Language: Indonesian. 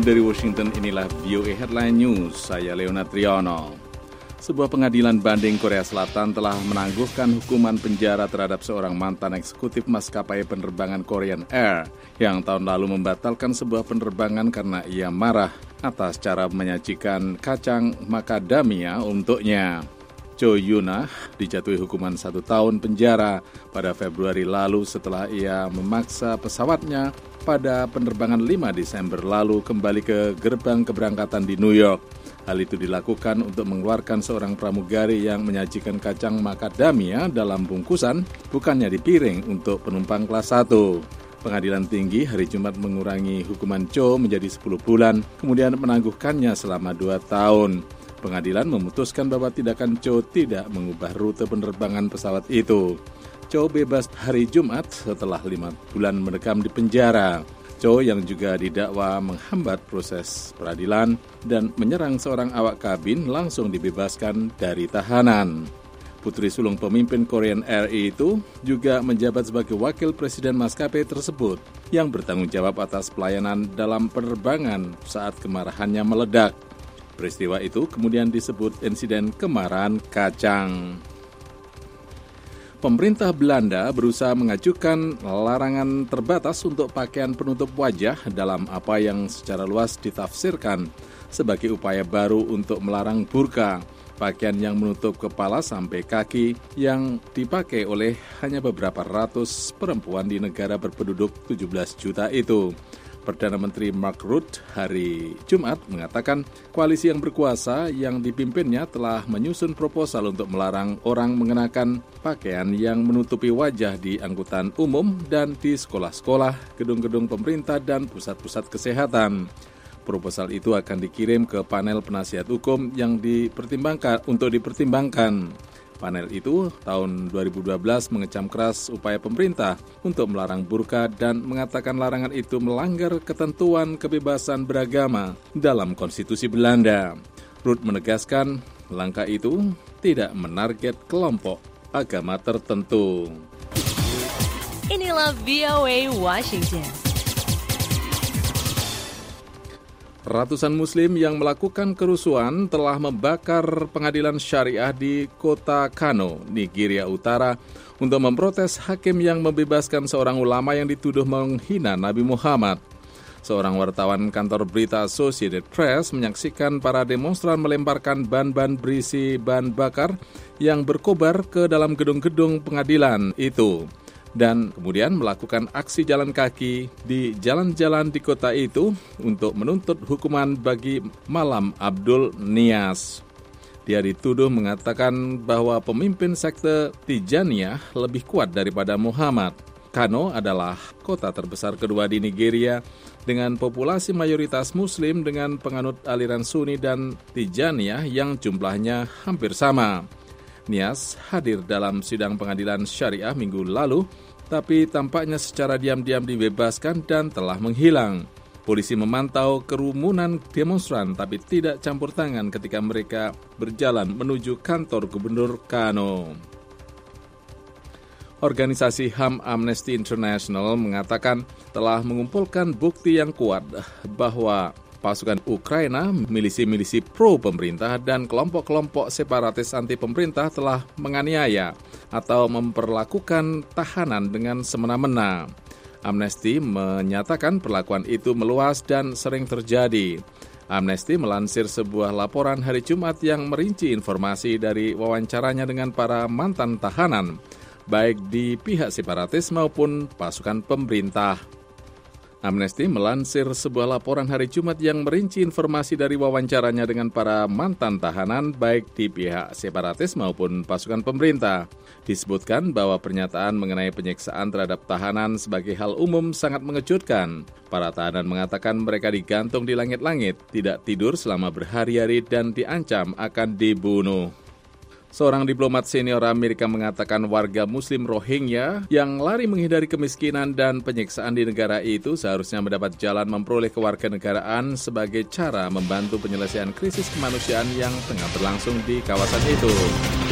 Dari Washington, inilah VOA Headline News. Saya Leonard Triono. Sebuah pengadilan banding Korea Selatan telah menangguhkan hukuman penjara terhadap seorang mantan eksekutif maskapai penerbangan Korean Air yang tahun lalu membatalkan sebuah penerbangan karena ia marah atas cara menyajikan kacang macadamia untuknya. Cho Yuna dijatuhi hukuman 1 tahun penjara pada Februari lalu setelah ia memaksa pesawatnya pada penerbangan 5 Desember lalu kembali ke gerbang keberangkatan di New York. Hal itu dilakukan untuk mengeluarkan seorang pramugari yang menyajikan kacang macadamia dalam bungkusan, bukannya di piring untuk penumpang kelas 1. Pengadilan tinggi hari Jumat mengurangi hukuman Cho menjadi 10 bulan, kemudian menangguhkannya selama 2 tahun. Pengadilan memutuskan bahwa tindakan Cho tidak mengubah rute penerbangan pesawat itu. Cho bebas hari Jumat setelah 5 bulan mendekam di penjara. Cho yang juga didakwa menghambat proses peradilan dan menyerang seorang awak kabin langsung dibebaskan dari tahanan. Putri sulung pemimpin Korean Air itu juga menjabat sebagai wakil presiden maskapai tersebut yang bertanggung jawab atas pelayanan dalam penerbangan saat kemarahannya meledak. Peristiwa itu kemudian disebut insiden kemarahan kacang. Pemerintah Belanda berusaha mengajukan larangan terbatas untuk pakaian penutup wajah dalam apa yang secara luas ditafsirkan sebagai upaya baru untuk melarang burka, pakaian yang menutup kepala sampai kaki yang dipakai oleh hanya beberapa ratus perempuan di negara berpenduduk 17 juta itu. Perdana Menteri Mark Rutte hari Jumat mengatakan koalisi yang berkuasa yang dipimpinnya telah menyusun proposal untuk melarang orang mengenakan pakaian yang menutupi wajah di angkutan umum dan di sekolah-sekolah, gedung-gedung pemerintah dan pusat-pusat kesehatan. Proposal itu akan dikirim ke panel penasihat hukum yang dipertimbangkan. Panel itu tahun 2012 mengecam keras upaya pemerintah untuk melarang burka dan mengatakan larangan itu melanggar ketentuan kebebasan beragama dalam konstitusi Belanda. Rutte menegaskan langkah itu tidak menarget kelompok agama tertentu. Inilah VOA Washington. Ratusan Muslim yang melakukan kerusuhan telah membakar pengadilan syariah di kota Kano, Nigeria Utara, untuk memprotes hakim yang membebaskan seorang ulama yang dituduh menghina Nabi Muhammad. Seorang wartawan kantor berita Associated Press menyaksikan para demonstran melemparkan ban-ban berisi bahan bakar yang berkobar ke dalam gedung-gedung pengadilan itu, dan kemudian melakukan aksi jalan kaki di jalan-jalan di kota itu untuk menuntut hukuman bagi Malam Abdul Nias. Dia dituduh mengatakan bahwa pemimpin sekte Tijaniyah lebih kuat daripada Muhammad. Kano adalah kota terbesar kedua di Nigeria dengan populasi mayoritas Muslim dengan penganut aliran Sunni dan Tijaniyah yang jumlahnya hampir sama. Nias hadir dalam sidang pengadilan syariah minggu lalu, tapi tampaknya secara diam-diam dibebaskan dan telah menghilang. Polisi memantau kerumunan demonstran tapi tidak campur tangan ketika mereka berjalan menuju kantor gubernur Kano. Organisasi HAM Amnesty International mengatakan telah mengumpulkan bukti yang kuat bahwa pasukan Ukraina, milisi-milisi pro-pemerintah, dan kelompok-kelompok separatis anti-pemerintah telah menganiaya atau memperlakukan tahanan dengan semena-mena. Amnesty menyatakan perlakuan itu meluas dan sering terjadi. Amnesty melansir sebuah laporan hari Jumat yang merinci informasi dari wawancaranya dengan para mantan tahanan, baik di pihak separatis maupun pasukan pemerintah. Amnesty melansir sebuah laporan hari Jumat yang merinci informasi dari wawancaranya dengan para mantan tahanan baik di pihak separatis maupun pasukan pemerintah. Disebutkan bahwa pernyataan mengenai penyiksaan terhadap tahanan sebagai hal umum sangat mengejutkan. Para tahanan mengatakan mereka digantung di langit-langit, tidak tidur selama berhari-hari dan diancam akan dibunuh. Seorang diplomat senior Amerika mengatakan warga Muslim Rohingya yang lari menghindari kemiskinan dan penyiksaan di negara itu seharusnya mendapat jalan memperoleh kewarganegaraan sebagai cara membantu penyelesaian krisis kemanusiaan yang tengah berlangsung di kawasan itu.